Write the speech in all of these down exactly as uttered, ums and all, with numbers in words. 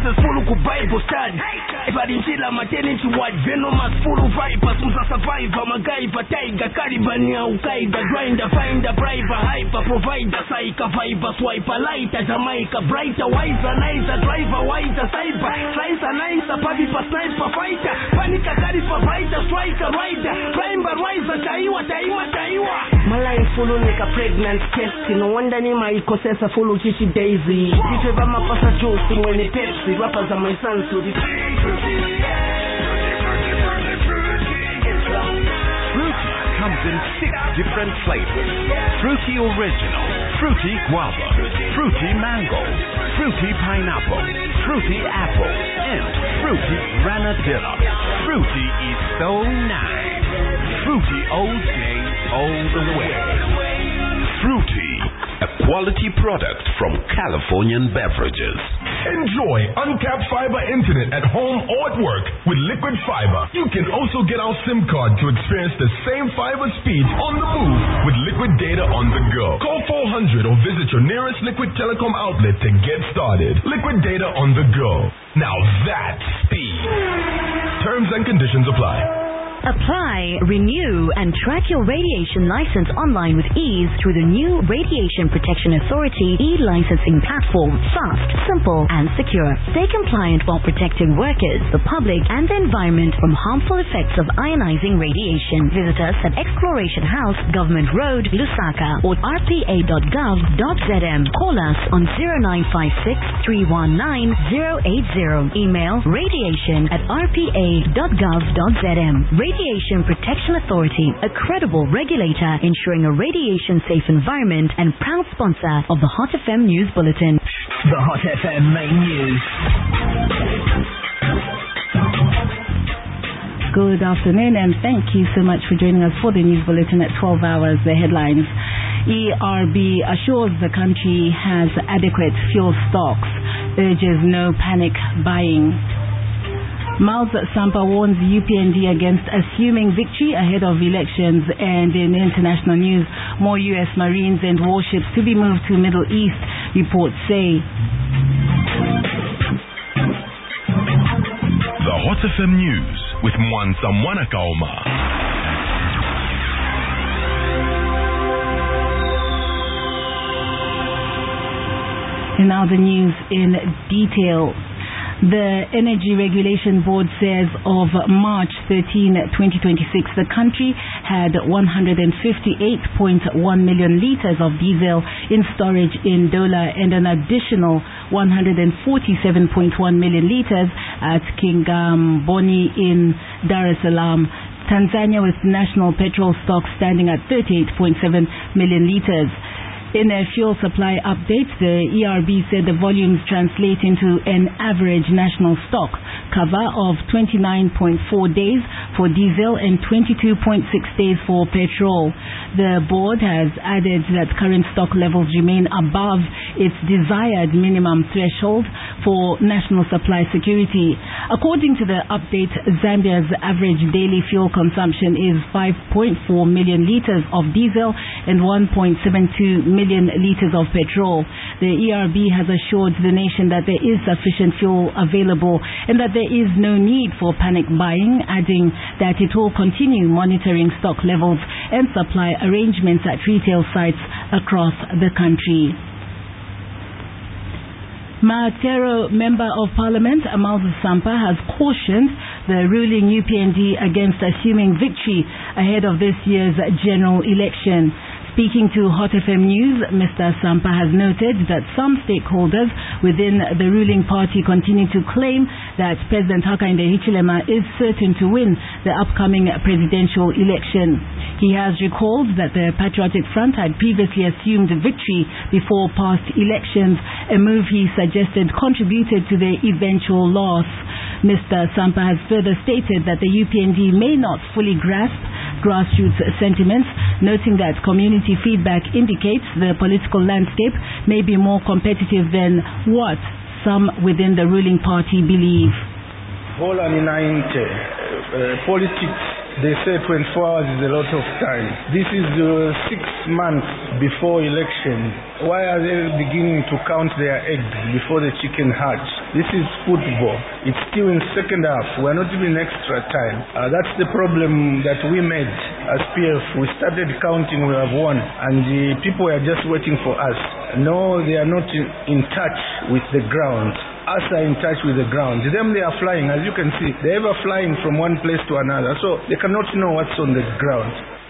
verses full ku Bible study. If I didn't chill, I'm a ten inch wide venomous full of vipers. Who's a survivor, my guy, but tiger, Caribania, Ukaida, grinder, finder, briber, hyper, provider, psycho, viper, swiper, lighter, Jamaica, brighter, wiser, nicer, driver, wiser, cyber, slicer, nicer, papi, sniper, fighter, panic, carifa, fighter, striker, rider, climber, riser, taiwa, taiwa, taiwa. My life full of like a pregnant test. No wonder ni my ecosystem full of kitty daisy. If ever my pasta juice, when it Pepsi, rappers are my sons, so this. Fruity comes in six different flavors. Fruity Original, Fruity Guava, Fruity Mango, Fruity Pineapple, Fruity Apple, and Fruity Granadilla. Fruity is so nice. Fruity all day, all the way. Fruity, a quality product from Californian Beverages. Enjoy uncapped fiber internet at home or at work with Liquid Fiber. You can also get our SIM card to experience the same fiber speeds on the move with Liquid Data on the go. Call four hundred or visit your nearest Liquid Telecom outlet to get started. Liquid Data on the go. Now that's speed. Terms and conditions apply. Apply, renew, and track your radiation license online with ease through the new Radiation Protection Authority e-licensing platform. Fast, simple, and secure. Stay compliant while protecting workers, the public, and the environment from harmful effects of ionizing radiation. Visit us at Exploration House, Government Road, Lusaka, or r p a dot gov dot z m. Call us on zero nine five six, three one nine, zero eight zero. Email radiation at r p a dot gov dot z m. Radiation Protection Authority, a credible regulator ensuring a radiation-safe environment and proud sponsor of the Hot F M News Bulletin. The Hot F M main news. Good afternoon and thank you so much for joining us for the News Bulletin at twelve hours. The headlines. E R B assures the country has adequate fuel stocks, urges no panic buying. Miles Sampa warns U P N D against assuming victory ahead of elections. And in international news, more U S Marines and warships to be moved to Middle East, reports say. The Hot F M News with Mwansa Mwanakaoma. And now the news in detail. The Energy Regulation Board says of March thirteenth, twenty twenty-six, the country had one hundred fifty-eight point one million litres of diesel in storage in Dola and an additional one hundred forty-seven point one million litres at Kingamboni in Dar es Salaam. Tanzania with national petrol stock standing at thirty-eight point seven million litres. In a fuel supply update, the E R B said the volumes translate into an average national stock cover of twenty-nine point four days for diesel and twenty-two point six days for petrol. The board has added that current stock levels remain above its desired minimum threshold for national supply security. According to the update, Zambia's average daily fuel consumption is five point four million litres of diesel and one point seven two million litres of petrol. The E R B has assured the nation that there is sufficient fuel available and that there is no need for panic buying, adding that it will continue monitoring stock levels and supply arrangements at retail sites across the country. Matero Member of Parliament Miles Sampa has cautioned the ruling U P N D against assuming victory ahead of this year's general election. Speaking to Hot F M News, Mister Sampa has noted that some stakeholders within the ruling party continue to claim that President Hakainde Hichilema is certain to win the upcoming presidential election. He has recalled that the Patriotic Front had previously assumed victory before past elections, a move he suggested contributed to their eventual loss. Mister Sampa has further stated that the U P N D may not fully grasp grassroots sentiments, noting that community feedback indicates the political landscape may be more competitive than what some within the ruling party believe. Hola ninainte, politics They say twenty-four hours is a lot of time. This is uh, six months before election. Why are they beginning to count their eggs before the chicken hatch? This is football. It's still in second half. We're not even extra time. Uh, that's the problem that we made as P F. We started counting, we have won, and the people are just waiting for us. No, they are not in, in touch with the ground. Us are in touch with the ground. Them, they are flying, as you can see. They're ever flying from one place to another, so they cannot know what's on the ground.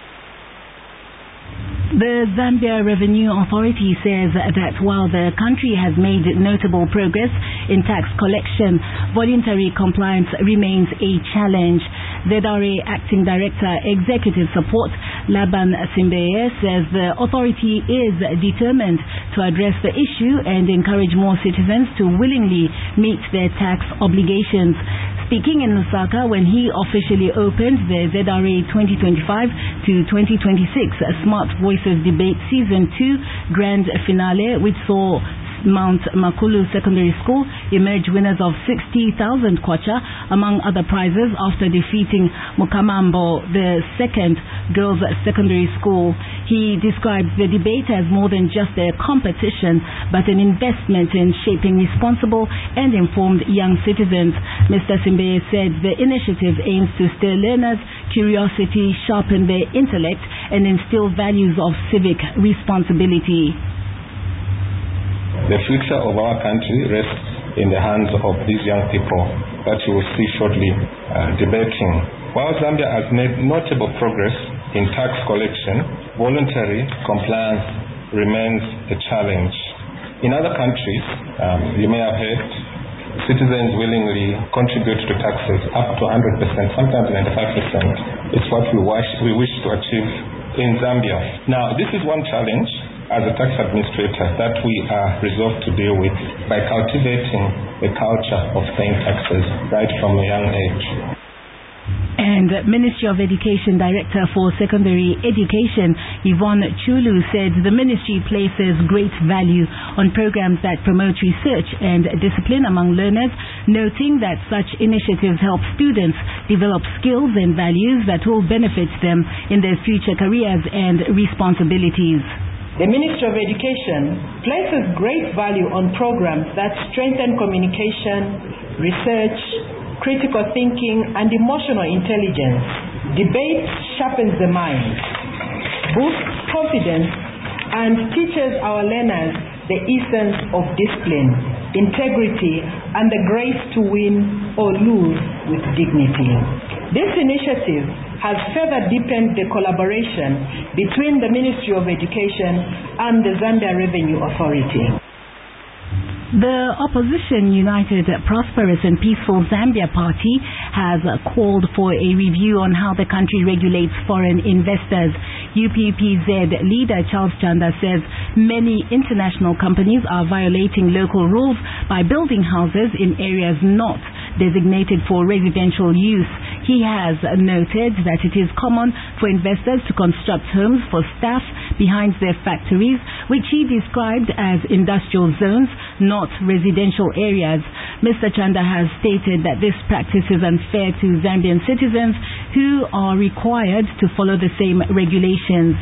The Zambia Revenue Authority says that while the country has made notable progress in tax collection, voluntary compliance remains a challenge. Z R A Acting Director Executive Support Laban Simbeye says the authority is determined to address the issue and encourage more citizens to willingly meet their tax obligations. Speaking in Lusaka when he officially opened the Z R A twenty twenty-five to twenty twenty-six Smart Voices Debate Season two Grand Finale, which saw Mount Makulu Secondary School emerge winners of sixty thousand kwacha among other prizes after defeating Mukamambo, the second girls secondary school. He describes the debate as more than just a competition but an investment in shaping responsible and informed young citizens. Mister Simbeye said the initiative aims to stir learners' curiosity, sharpen their intellect and instill values of civic responsibility. The future of our country rests in the hands of these young people that you will see shortly uh, debating. While Zambia has made notable progress in tax collection, voluntary compliance remains a challenge. In other countries, um, you may have heard, citizens willingly contribute to taxes up to one hundred percent, sometimes ninety-five percent. It's what we wish, we wish to achieve in Zambia. Now, this is one challenge as a tax administrator that we are resolved to deal with by cultivating a culture of paying taxes right from a young age. And Ministry of Education Director for Secondary Education, Yvonne Chulu, said the ministry places great value on programs that promote research and discipline among learners, noting that such initiatives help students develop skills and values that will benefit them in their future careers and responsibilities. The Ministry of Education places great value on programs that strengthen communication, research, critical thinking, and emotional intelligence. Debate sharpens the mind, boosts confidence, and teaches our learners the essence of discipline, integrity, and the grace to win or lose with dignity. This initiative has further deepened the collaboration between the Ministry of Education and the Zambia Revenue Authority. The opposition United Prosperous and Peaceful Zambia Party has called for a review on how the country regulates foreign investors. U P P Z leader Charles Chanda says many international companies are violating local rules by building houses in areas not designated for residential use. He has noted that it is common for investors to construct homes for staff behind their factories, which he described as industrial zones, not residential areas. Mister Chanda has stated that this practice is unfair to Zambian citizens who are required to follow the same regulations.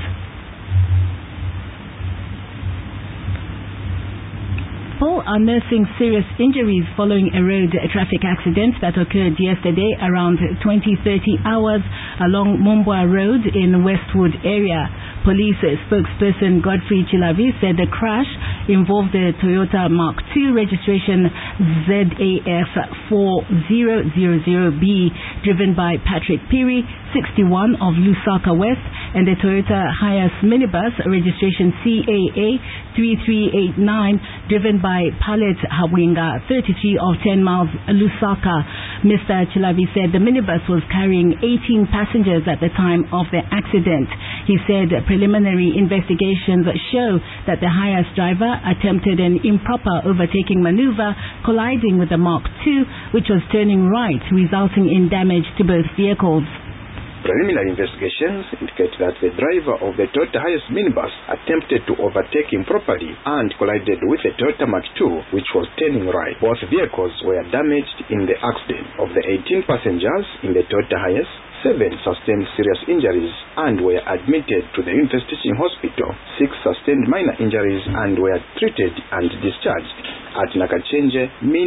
People are nursing serious injuries following a road traffic accident that occurred yesterday around twenty thirty hours along Mumbwa Road in Westwood area. Police spokesperson Godfrey Chilavi said the crash involved a Toyota Mark two registration Z A F four zero zero zero B driven by Patrick Piri, sixty-one of Lusaka West, and a Toyota Hiace minibus registration C A A three three eight nine driven by Palet Hawinga, thirty-three of ten miles Lusaka. Mister Chilavi said the minibus was carrying eighteen passengers at the time of the accident. He said preliminary investigations show that the Hiace driver attempted an improper overtaking maneuver, colliding with the Mark two, which was turning right, resulting in damage to both vehicles. Preliminary investigations indicate that the driver of the Toyota Hiace minibus attempted to overtake improperly and collided with the Toyota Mark two, which was turning right. Both vehicles were damaged in the accident. Of the eighteen passengers in the Toyota Hiace, seven sustained serious injuries and were admitted to the University Teaching Hospital. Six sustained minor injuries and were treated and discharged. At Nakachenje,